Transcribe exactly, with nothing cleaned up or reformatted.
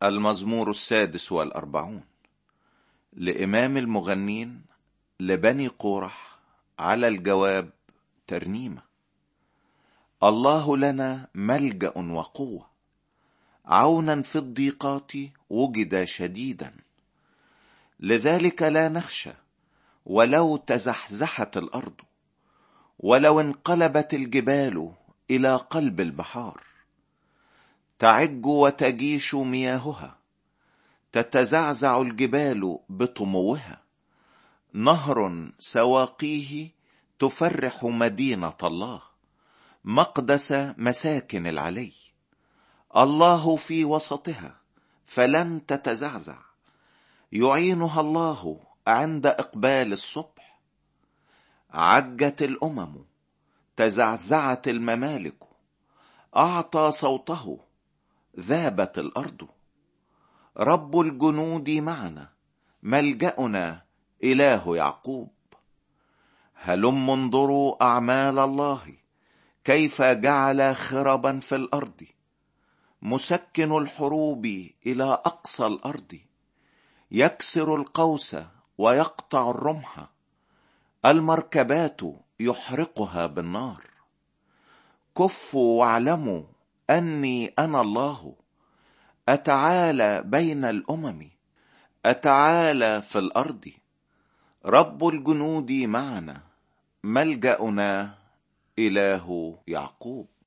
المزمور السادس والأربعون لإمام المغنين لبني قورح على الجواب ترنيمة. الله لنا ملجأ وقوة، عونا في الضيقات وجد شديدا، لذلك لا نخشى ولو تزحزحت الأرض، ولو انقلبت الجبال إلى قلب البحار. تعج وتجيش مياهها، تتزعزع الجبال بطموها، نهر سواقيه تفرح مدينة الله، مقدس مساكن العلي. الله في وسطها فلن تتزعزع، يعينها الله عند إقبال الصبح. عجت الأمم، تزعزعت الممالك، أعطى صوته، ذابت الأرض. رب الجنود معنا، ملجأنا إله يعقوب. هلم انظروا أعمال الله، كيف جعل خربا في الأرض، مسكن الحروب إلى أقصى الأرض. يكسر القوس ويقطع الرمح، المركبات يحرقها بالنار. كفوا واعلموا أني أنا الله، أتعالى بين الأمم، أتعالى في الأرض. رب الجنود معنا، ملجأنا إله يعقوب.